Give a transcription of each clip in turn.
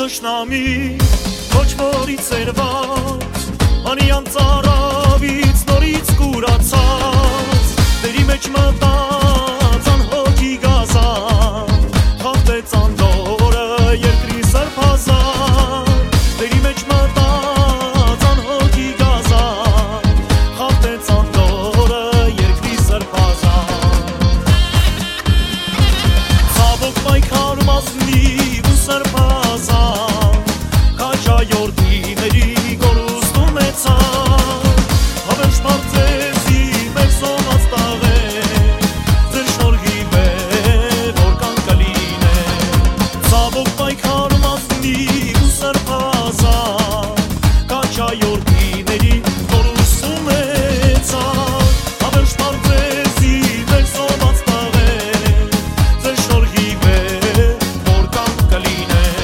Թշնամի ոչ որից երված անյան ծարավից նորից կուրացած դերի մեջ մտած անհոգի գազան խախտեց անդորը երկրի սրբազան դերի մեջ մտած անհոգի գազան խախտեց անդորը երկրի սրբազան ցավոք պայքար մազնի ու սրբազան Յորդիների գորուստ ունեցան Հավերժ պարծեցի մեր սոված տաղեր Ձեր շնորհիվ է որ կան կլինեն Ցավոք պայքար մազնի ու սրբազան Քաջայորդիների գորուստ ունեցան Հավերժ պարծեցի մեր սոված տաղեր Ձեր շնորհիվ է որ կան կլինեն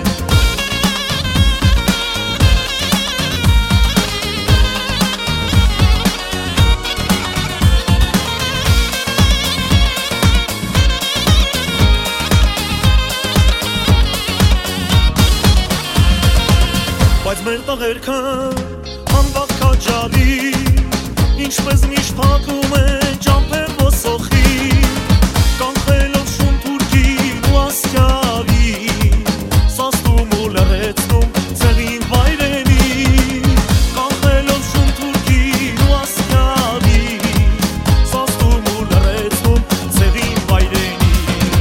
Բայց մեր տղերքը անվաղ քաջարի Ինչպես միշտ փակում է ճամփեր ոսոխի Կանխելով շուն թուրքին ու ասկյալի Սաստում ու լրեցնում ցեղին վայրենի Կանխելով շուն թուրքին ու ասկյալի Սաստում ու լրեցնում ցեղին վայրենի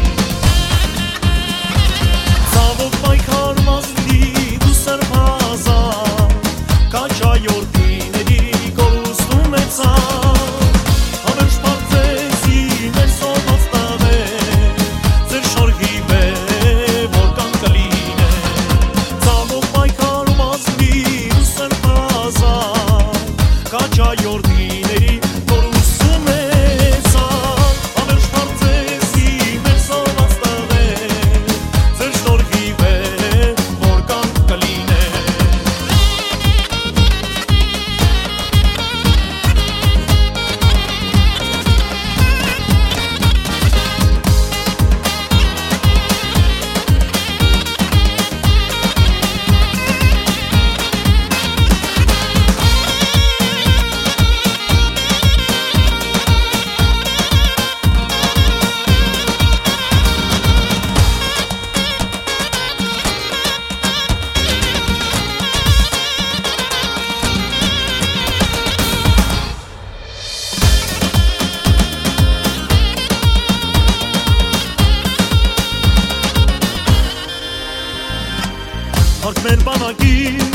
Ցավոք պայքար մազնի ու սրբազան Քաջայորդիների գորուստ ունեցան Հավերժ պարծեցի մեր սոված տաղեր Ձեր շնորհիվ է որ կան կլինեն Ցավոք պայքար մազնի ու սրբազան Քաջայորդիների գորուստ ունեցան Հավերժ պարծեցի մեր սոված տաղեր Ձեր շնորհիվ է որ կան կլինեն Հարկ մեր բանակի